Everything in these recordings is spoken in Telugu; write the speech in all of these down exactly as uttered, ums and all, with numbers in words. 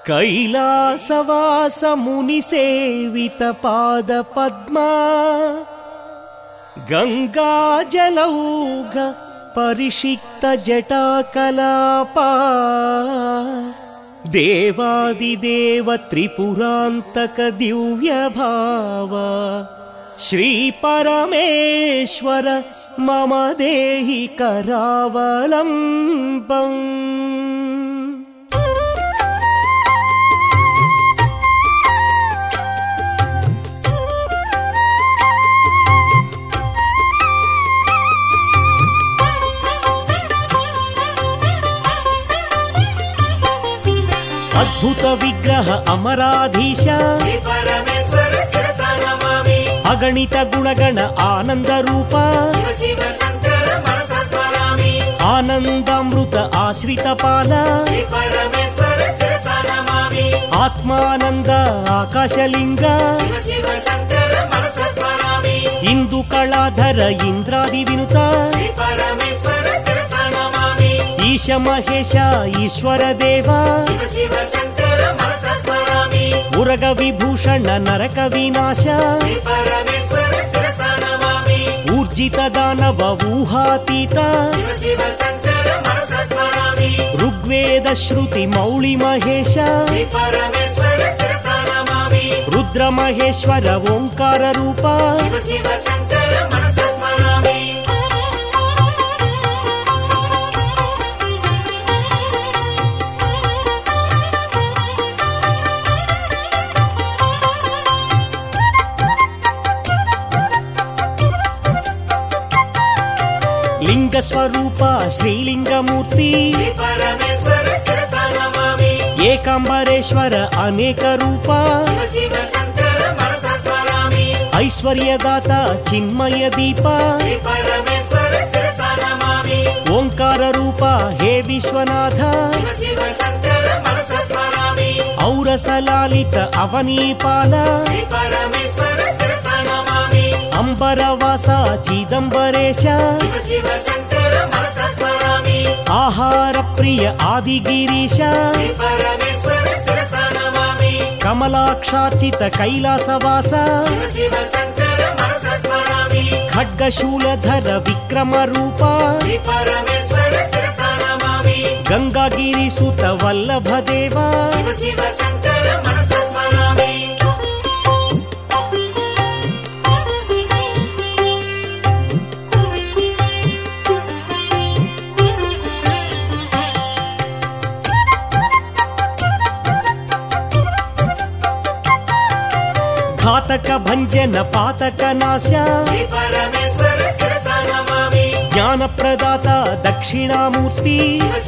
कैलासवास मुनिसेवित पाद पद्मा गंगाजलौघ परिषिक्त जटाकलापा देवादिदेव त्रिपुरांतक दिव्य भाव श्री परमेश्वर मम देहि करावलंबम्। अद्भुत विग्रह अमराधीश अगणित गुणगण आनंद रूप आनंदामृत आश्रित पाल आत्मानंद आकाशलिंग इंदु कलाधर इंद्रादि विनुत ईश महेश ईश्वर देवा उरग विभूषण नरक विनाश ऊर्जित दानव ऊहातीत ऋग्वेद श्रुति मौळि महेश रुद्र महेश्वर ओंकार रूप लिंग स्वरूप श्रीलिंगमूर्ति एकांबरेश्वर अनेक रूप ऐश्वर्यदाता चिन्मय दीप ओंकार रूप हे विश्वनाथ औरसलालित अवनीपाल अंबरवास चिदंबरेश आहार प्रिय आदिगिरीश कमलाक्षार्चित कैलासवास खड्गशूलधर विक्रम रूप गंगागिरीसुत वल्लभ देवा घातक भंजन पातक नाश ज्ञान प्रदाता दक्षिणामूर्ति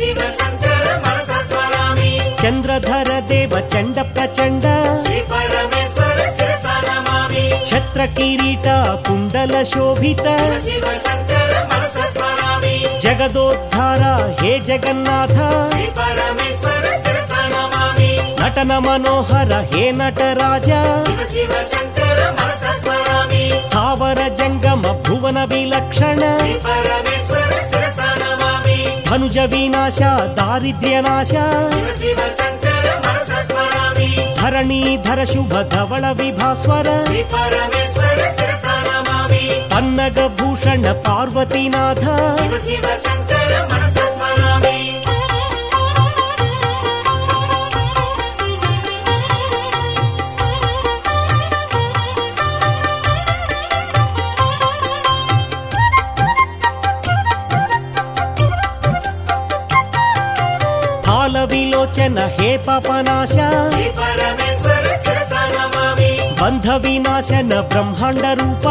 चंद्रधर देव चंड प्रचंड छत्र किरीट कुंडल शोभित जगदोद्धार हे जगन्नाथ नटन मनोहर हे नटराजा स्थावर जंगम भुवन विलक्षण धनुज विनाश दारिद्र्य नाश धरणीधर शुभ धवल विभास्वर पन्नग भूषण पार्वतीनाथ विलोचन हे पापनाश बंध विनाशन ब्रह्मांड रूपा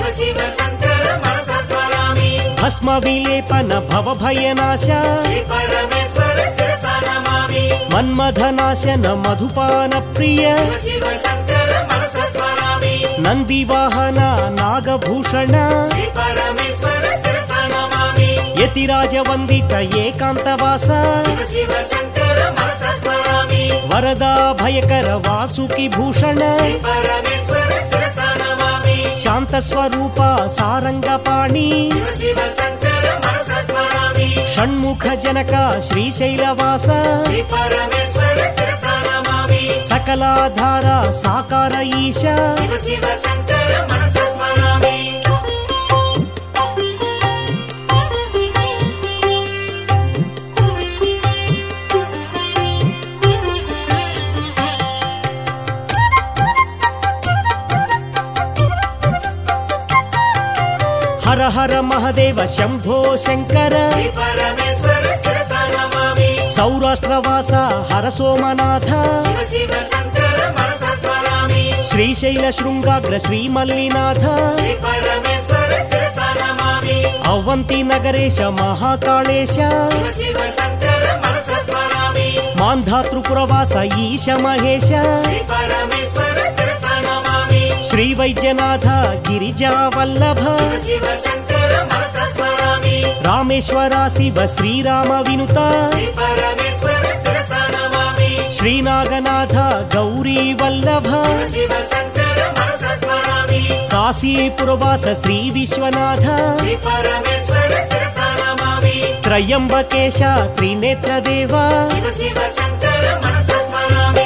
भस्म विलेपन भव भयनाश मन्मथनाशन मधुपान प्रिय नंदीवाहन नागभूषण यतिराज वंदित एकांतवास वरदा भयकर वासुकी भूषण शांत स्वरूप सारंगपाणि षण्मुख जनक श्रीशैलवास परमेश्वर సకలాధార సాకార ఈశ శివ శివ శంకర మనస స్మరామి. హర హర మహదేవ శంభో శంకర శ్రీ పరమేశ్వర శిరసా నమామి. సౌరాష్ట్రవాస హర సోమనాథ శివ శివ శంకర మనస స్మరామి. శ్రీశైల శృంగాగ్ర శ్రీమల్లినాథ శ్రీ పరమేశ్వర శిరసా నమామి. అవంతి నగరేశ మహాకాళేశ శివ శివ శంకర మనస స్మరామి. మాంధాతృపురవాస ఈశ మహేశ శ్రీ పరమేశ్వర శిరసా నమామి. శ్రీ వైద్యనాథ గిరిజా వల్లభ శివ శివ శంకర మనస స్మరామి. రామేశ్వర శివ శ్రీరామ వినుత శ్రీ పరమేశ్వర శిరసా నమామి. శ్రీనాగనాథ గౌరీ వల్లభ శివ శివ శంకర మనస స్మరామి. కాశీపురవాస శ్రీ విశ్వనాథ శ్రీ పరమేశ్వర శిరసా నమామి. త్రయంబకేశ త్రినేత్రదేవ శివ శివ శంకర మనస స్మరామి.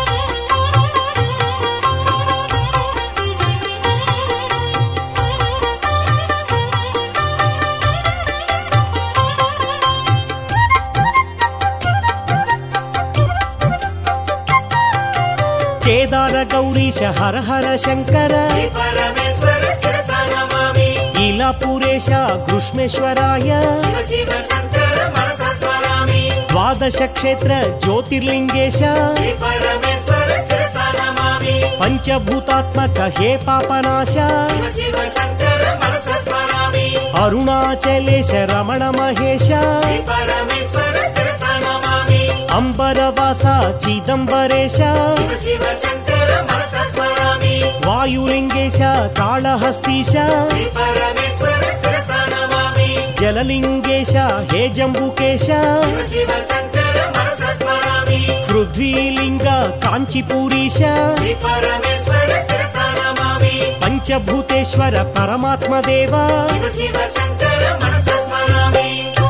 కేదార గౌరీశ హర హర శంకర శ్రీ పరమేశ్వర శిరసా నమామి. ఇలాపురేశ గృష్మేశ్వరాయ శివ శివ శంకర మనస స్మరామి. ద్వాదశ క్షేత్ర జ్యోతిర్లింగేశ శ్రీ పరమేశ్వర శిరసా నమామి. పంచభూతాత్మక హే పాపనాశ శివ శివ శంకర మనస స్మరామి. అరుణాచలేశ రమణ మహేశ శ్రీ పరమేశ్వర శిరసా నమామి. అంబరవాస చిదంబరేశ శివ శివ శంకర మనస స్మరామి. వాయులింగేశ కాళహస్తీశ శ్రీ పరమేశ్వర శిరసా నమామి. జలలింగేశ హే జంబుకేశ శివ శివ శంకర మనస స్మరామి. పృథ్వీలింగ కాంచీపూరీశ శ్రీ పరమేశ్వర శిరసా నమామి. పంచభూతేశ్వర పరమాత్మదేవ శివ శివ శంకర మనస స్మరామి.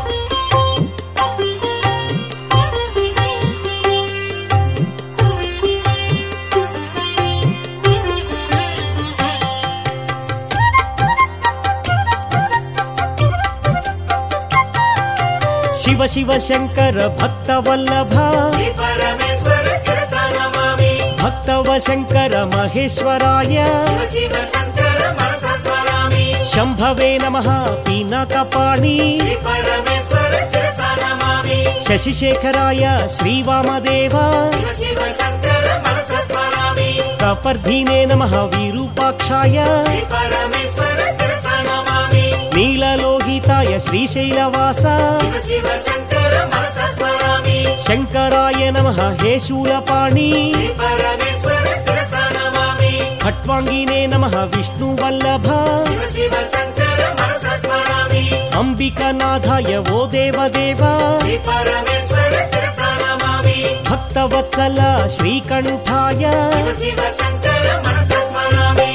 శివ శివ శంకర భక్తవల్లభ శ్రీ పరమేశ్వర శిరసా నమామి. భక్తవ శంకర మహేశ్వరాయ శివ శివ శంకర మనస స్మరామి. శంభవే నమః పీనకపాణి శ్రీ పరమేశ్వర శిరసా నమామి. శశిశేఖరాయ శ్రీవామదేవ శివ శివ శంకర మనస స్మరామి. కపర్ధీనే నమః విరూపాక్షాయ శ్రీ పరమేశ్వర శిరసా నమామి. నీలలోహితాయ శ్రీశైలవాస శివ శివ శంకర మనస స్మరామి. శంకరాయ నమః హే శూలపాణి శ్రీ పరమేశ్వర శిరసా నమామి. ఖట్వాంగినే నమః విష్ణువల్లభ శివ శివ శంకర మనస స్మరామి. అంబికనాథాయ ఓ దేవదేవ శ్రీ పరమేశ్వర శిరసా నమామి. భక్తవత్సల శ్రీకంఠాయ శివ శివ శంకర మనస స్మరామి.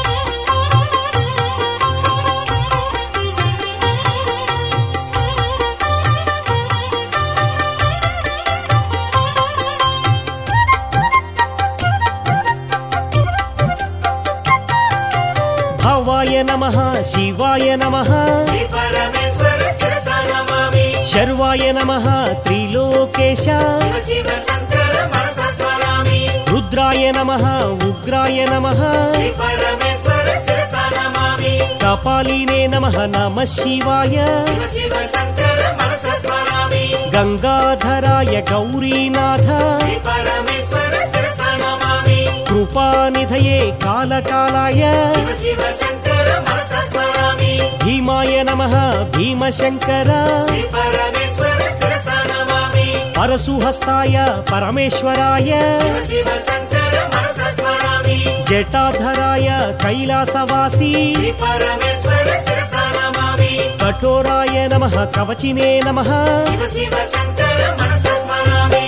భవాయ నమః శివాయ నమః శ్రీ పరమేశ్వర శిరసా నమామి. శర్వాయ నమః త్రిలోకేశ శివ శివ శంకర మనస స్మరామి. రుద్రాయ నమః ఉగ్రాయ నమః శ్రీ పరమేశ్వర శిరసా నమామి. కపాలినే నమః నమః శివాయ శివ శివ శంకర మనస స్మరామి. గంగాధరాయ గౌరీనాథ శ్రీ పరమేశ్వర శిరసా నమామి. కృపానిధయే కాలకాలాయ శివ శివ శంకర మనస స్మరామి. భీమాయ నమః భీమశంకర శ్రీ పరమేశ్వర శిరసా నమామి. పరశుహస్తాయ పరమేశ్వరాయ శివ శివ శంకర మనస స్మరామి. జటాధరాయ కైలాసవాసి శ్రీ పరమేశ్వర శిరసా నమామి. కఠోరాయ నమః కవచినే నమః శివ శివ శంకర మనస స్మరామి.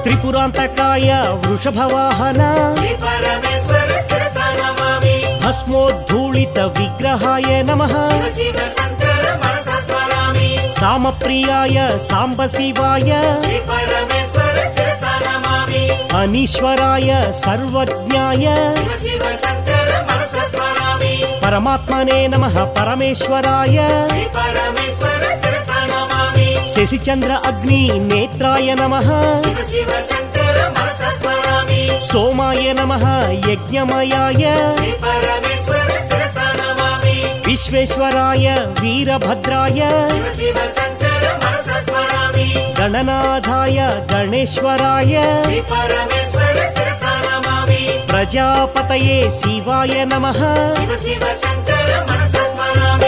త్రిపురాంతకాయ వృషభవాహన శ్రీ పరమేశ్వర శిరసా నమామి భస్మోద్ధూళిత విగ్రహాయ నమః శివ శివ శంకర మనసా స్మరామి సామప్రియాయ సాంబ శివాయ శ్రీ పరమేశ్వర శిరసా నమామి అనీశ్వరాయ సర్వజ్ఞాయ శివ శివ శంకర మనసా స్మరామి పరమాత్మనే నమః పరమేశ్వరాయ శ్రీ పరమేశ్వర శిరసా నమామి శశిచంద్ర అగ్ని నేత్రాయ నమః శివ శివ శంకర మనసా స్మరామి సోమాయ నమః యజ్ఞమయాయ శ్రీ పరమేశ్వర శిరసా నమామి విశ్వేశ్వరాయ వీరభద్రాయ శివ శివ శంకర మనసా స్మరామి గణనాథాయ గణేశ్వరాయ శ్రీ పరమేశ్వర శిరసా నమామి ప్రజాపతయే శివాయ నమః శివ శివ శంకర మనసా స్మరామి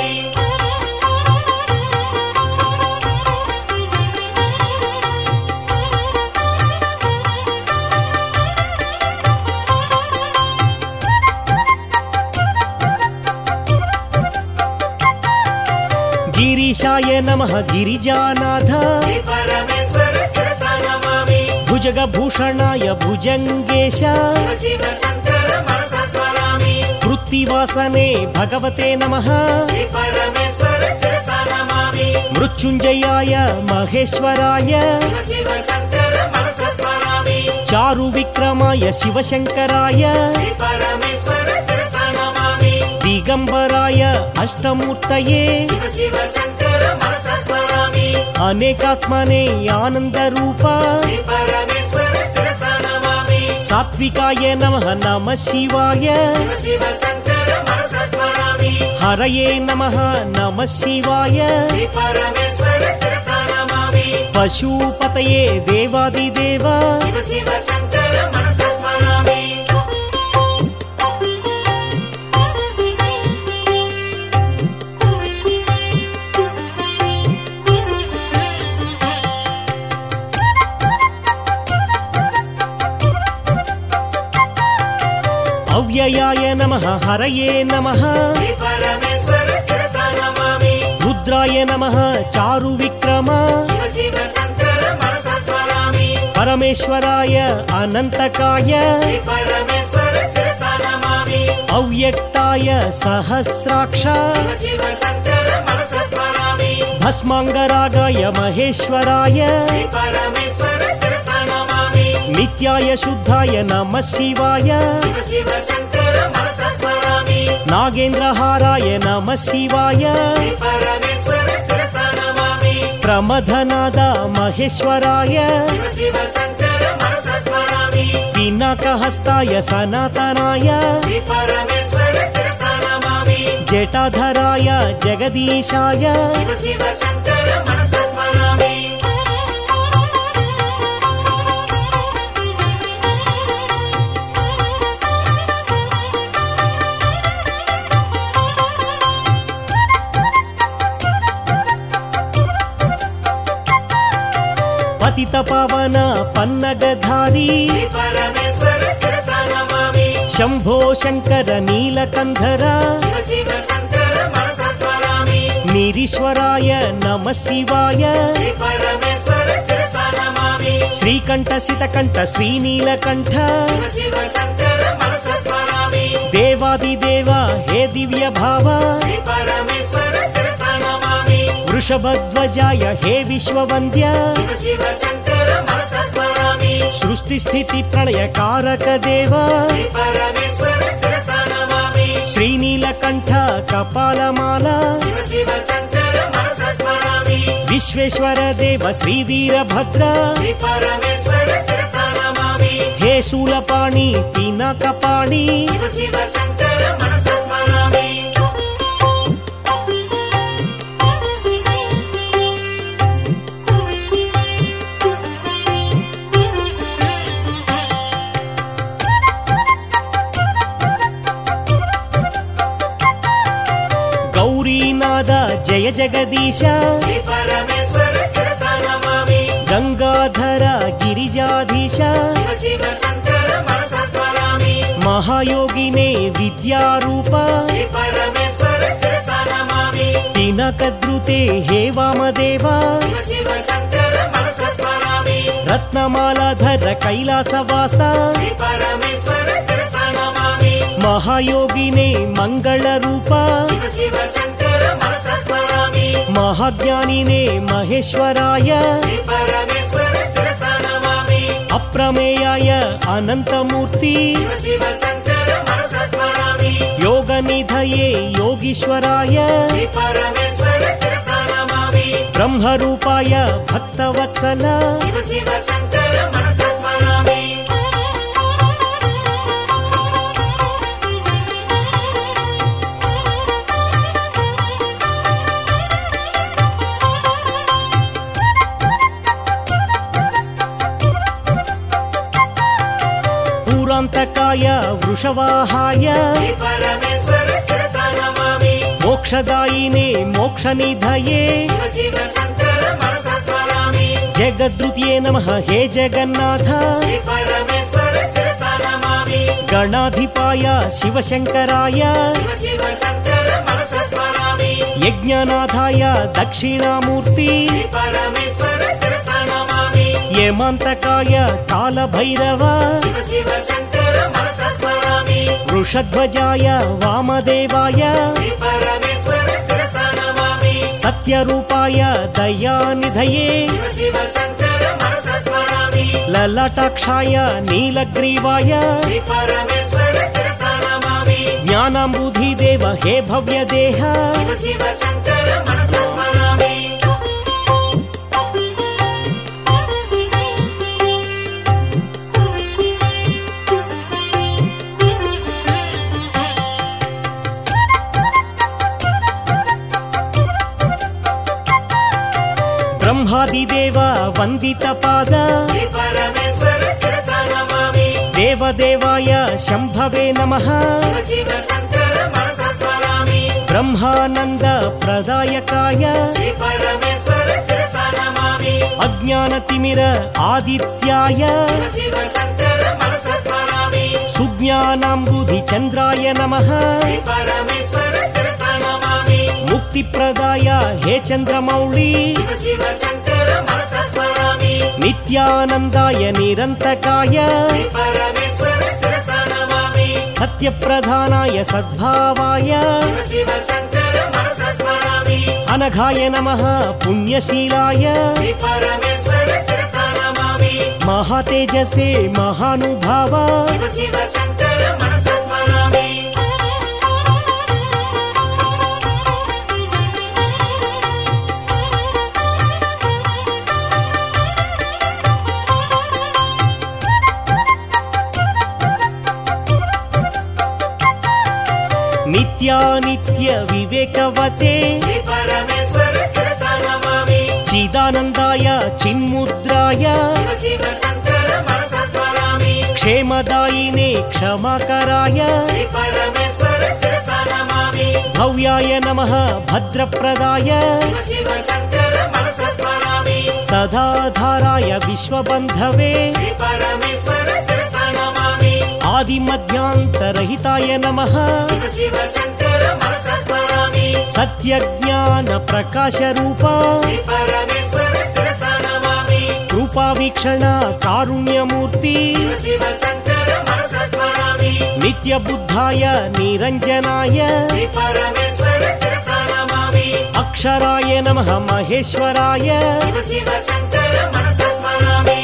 గిరీశాయ నమః గిరిజానాథ శ్రీ పరమేశ్వర శిరసా నమామి భుజగభూషణాయ భుజంగేశ శివ శివ శంకర మనసా స్మరామి వృత్తివాసనే భగవతే నమః శ్రీ పరమేశ్వర శిరసా నమామి మృత్యుంజయాయ మహేశ్వరాయ శివ శివ శంకర మనసా స్మరామి చారు విక్రమాయ శివశంకరాయ శ్రీ పరమేశ్వర శిరసా నమామి దిగంబరాయ అష్టమూర్తయే శివ శివ శంకర మనసా స్మరామి అనేకాత్మనే ఆనంద రూప శ్రీ పరమేశ్వర శిరసా నమామి సాత్వికాయ నమః నమః శివాయ శివ శివ శంకర మనసా స్మరామి హరయే నమః నమః శివాయ శ్రీ పరమేశ్వర శిరసా నమామి పశుపతయే దేవాదిదేవ శివ శివ శంకర మనసా స్మరామి అవ్యయాయ నమః హరయే నమః శ్రీ పరమేశ్వర శిరసా నమామి రుద్రాయ నమః చారు విక్రమ శివ శివ శంకర మనసా స్మరామి పరమేశ్వరాయ అనంతకాయ శ్రీ పరమేశ్వర శిరసా నమామి అవ్యక్తాయ సహస్రాక్ష శివ శివ శంకర మనసా స్మరామి భస్మాంగరాగాయ మహేశ్వరాయ శ్రీ పరమేశ్వర శిరసా నమామి నిత్యాయ శుద్ధాయ నమః శివాయ శివ శివ శంకర మనసా స్మరామి నాగేంద్రహారాయ నమః శివాయ శ్రీ పరమేశ్వర శిరసా నమామి ప్రమథనాద మహేశ్వరాయ శివ శివ శంకర మనసా స్మరామి పినాకహస్తాయ సనాతనాయ శ్రీ పరమేశ్వర శిరసా నమామి జటాధరాయ జగదీశాయ శివ శివ శంకర మనసా స్మరామి పతిత పవన పన్నగధారి శ్రీ పరమేశ్వర శిరసా నమామి శంభో శంకర నీలకంధర శివ శివ శంకర మనసా స్మరామి నిరీశ్వరాయ నమః శివాయ శ్రీ పరమేశ్వర శిరసా నమామి శ్రీకంఠ శితకంఠ శ్రీనీలకంఠ శివ శివ శంకర మనసా స్మరామి దేవాదిదేవ హే దివ్య భావ శ్రీ పరమేశ్వర శిరసా నమామి వృషభధ్వజాయ హే విశ్వవంద్య శివ శివ శంకర మనసా స్మరామి సృష్టి స్థితి ప్రళయ కారక దేవ శ్రీ పరమేశ్వర శిరసా నమామి శ్రీనీలకంఠ కపాలమాల శివ శివ శంకర మనసా స్మరామి విశ్వేశ్వర దేవ శ్రీ వీరభద్ర శ్రీ పరమేశ్వర శిరసా నమామి హే శూలపాణి పినాకపాణి శివ శివ శంకర మనసా స్మరామి గౌరీనాథ జయ జగదీశ శ్రీ పరమేశ్వర శిరసా నమామి గంగాధర గిరిజాధీశ శివ శివ శంకర మనసా స్మరామి మహాయోగినే విద్యారూప శ్రీ పరమేశ్వర శిరసా నమామి పినకద్రుతే హే వామదేవ శివ శివ శంకర మనసా స్మరామి రత్నమాలాధర కైలాసవాస శ్రీ పరమేశ్వర శిరసా నమామి మహాయోగినే మంగళ రూప శివ శివ శంకర మనసా స్మరామి మహాజ్ఞానినే మహేశ్వరాయ శ్రీ పరమేశ్వర శిరసా నమామి అప్రమేయాయ అనంతమూర్తి శివ శివ శంకర మనసా స్మరామి యోగనిధయే యోగీశ్వరాయ శ్రీ పరమేశ్వర శిరసా నమామి బ్రహ్మరూపాయ భక్తవత్సల శివ శివ శంకర మనసా స్మరామి పూరాంతకాయ వృషవాహాయ శ్రీ పరమేశ్వర శిరసా నమామి మోక్షదాయినే మోక్షనిధయే శివ శివ శంకర మనసా స్మరామి జగద్రుత్యే నమః హే జగన్నాథ శ్రీ పరమేశ్వర శిరసా నమామి గణాధిపాయ శివశంకరాయ శివ శివ శంకర మనసా స్మరామి యజ్ఞనాథాయ దక్షిణామూర్తి శ్రీ పరమేశ్వర శిరసా నమామి యమాంతకాయ కాలభైరవ శివ శివ శంకర మనసా స్మరామి వృషధ్వజాయ వామదేవాయ శ్రీ పరమేశ్వర శిరసా నమామి సత్యరూపాయ దయానిధయే శివ శివ శంకర మనసా స్మరామి లలాటాక్షాయ నీలగ్రీవాయ శ్రీ పరమేశ్వర శిరసా నమామి జ్ఞానాంబుధిదేవ హే భవ్యదేహ శివ శివ శంకర మనసా స్మరామి బ్రహ్మాదిదేవ వందిత పాద శ్రీ పరమేశ్వర శిరసా నమామి దేవదేవాయ శంభవే నమః శివ శివ శంకర మనసా స్మరామి బ్రహ్మానంద ప్రదాయకాయ శ్రీ పరమేశ్వర శిరసా నమామి అజ్ఞానతిమిర ఆదిత్యాయ శివ శివ శంకర మనసా స్మరామి సుజ్ఞానాంబుధి చంద్రాయ నమః శ్రీ పరమేశ్వర శిరసా నమామి ముక్తిప్రదాయ హే చంద్రమౌళి శివ శివ శంకర మనసా స్మరామి నిత్యానందాయ నిరంతకాయ శ్రీ పరమేశ్వర శిరసా నమామి సత్యప్రధానాయ సద్భావాయ శివ శివ శంకర మనసా స్మరామి అనఘాయ నమః పుణ్యశీలాయ శ్రీ పరమేశ్వర శిరసా నమామి మహాతేజసే మహానుభావ శివ శివ శంకర మనసా స్మరామి నిత్యానిత్య వివేకవతే శ్రీ పరమేశ్వర శిరసా నమామి చిదానందాయ చిన్ముద్రాయ శివ శివ శంకర మనసా స్మరామి క్షేమదాయినే క్షమాకరాయ శ్రీ పరమేశ్వర శిరసా నమామి భవ్యాయ నమః భద్రప్రదాయ శివ శివ శంకర మనసా స్మరామి సదాధారాయ విశ్వబంధవే శ్రీ పరమేశ్వర శిరసా నమామి ఆదిమధ్యాంతరహితాయ నమః శివ శివ శంకర మనసా స్మరామి సత్యజ్ఞాన ప్రకాశ రూప శ్రీ పరమేశ్వర శిరసా నమామి కృపావీక్షణ కారుణ్యమూర్తి శివ శివ శంకర మనసా స్మరామి నిత్యబుద్ధాయ నిరంజనాయ శ్రీ పరమేశ్వర శిరసా నమామి అక్షరాయ నమః మహేశ్వరాయ శివ శివ శంకర మనసా స్మరామి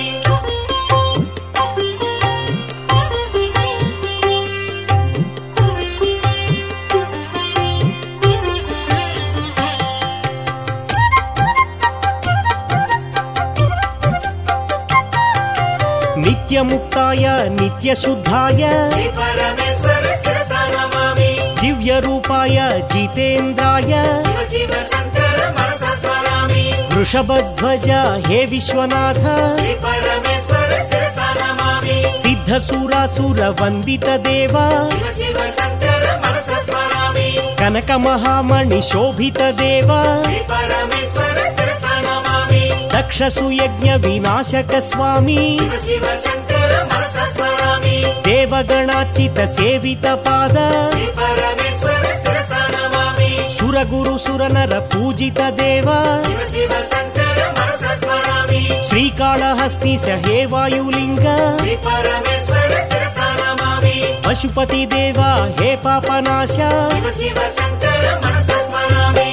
నిత్యముక్తాయ నిత్యశుద్ధాయ శ్రీ పరమేశ్వర శిరసా నమామి దివ్యరూపాయ జితేంద్రాయ శివ శివ శంకర మనసా స్మరామి వృషభధ్వజ హే విశ్వనాథ శ్రీ పరమేశ్వర శిరసా నమామి సిద్ధసురాసుర వందిత దేవ శివ శివ శంకర మనసా స్మరామి కనక మహామణి శోభిత దేవ శ్రీ పరమేశ్వర శిరసా నమామి దక్ష సుయజ్ఞ వినాశక స్వామి శివ శివ శంకర మనసా స్మరామి దేవగణార్చిత సేవిత పాద శ్రీ పరమేశ్వర శిరసా నమామి సురగురు సురనర పూజిత దేవ శివ శివ శంకర మనసా స్మరామి శ్రీకాళహస్తీశ హే వాయులింగ శ్రీ పరమేశ్వర శిరసా నమామి పశుపతి దేవ హే పాపనాశ శివ శివ శంకర మనస స్మరామి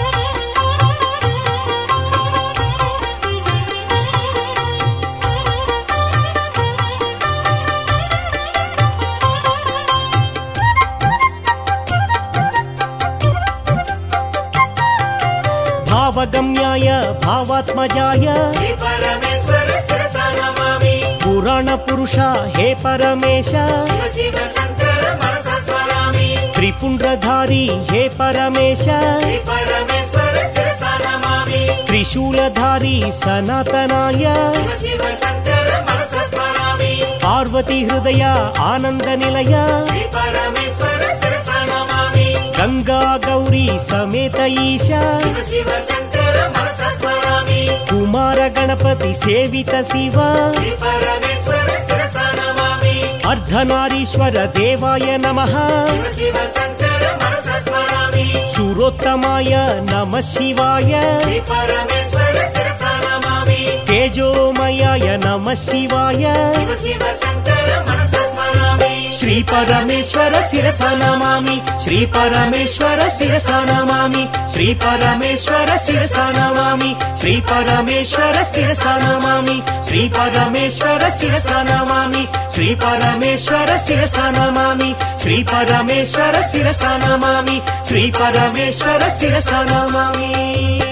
భావగమ్యాయ భావాత్మజాయ శ్రీ పరమేశ్వర శిరసా నమామి పురాణ పురుష హే పరమేశ శివ శివ శంకర మనస స్మరామి త్రిపుండ్రధారి హే పరమేశ శ్రీ పరమేశ్వర శిరసా నమామి త్రిశూలధారి సనాతనాయ శివ శివ శంకర మనస స్మరామి పార్వతీ హృదయ ఆనంద నిలయ శ్రీ పరమేశ్వర శిరసా నమామి గంగా గౌరీ సమేత ఈశ శివ శివ శంకర మనస స్మరామి కుమార గణపతి సేవిత శివ శ్రీ పరమేశ్వర శిరసా నమామి అర్ధనారీశ్వర దేవాయ నమః శివ శివ శంకర మనస స్మరామి సురోత్తమాయ నమ శివాయ శ్రీ పరమేశ్వర శిరసా నమామి తేజోమయాయ నమ శివాయ శివ శివ శంకర మనస స్మరామి శ్రీ పరమేశ్వర శిరసా నమామి శ్రీ పరమేశ్వర శిరసా నమామి శ్రీ పరమేశ్వర శిరసా నమామి శ్రీ పరమేశ్వర శిరసా నమామి శ్రీ పరమేశ్వర శిరసా నమామి శ్రీ పరమేశ్వర శిరసా నమామి శ్రీ పరమేశ్వర శిరసా నమామి శ్రీ పరమేశ్వర శిరసా నమామి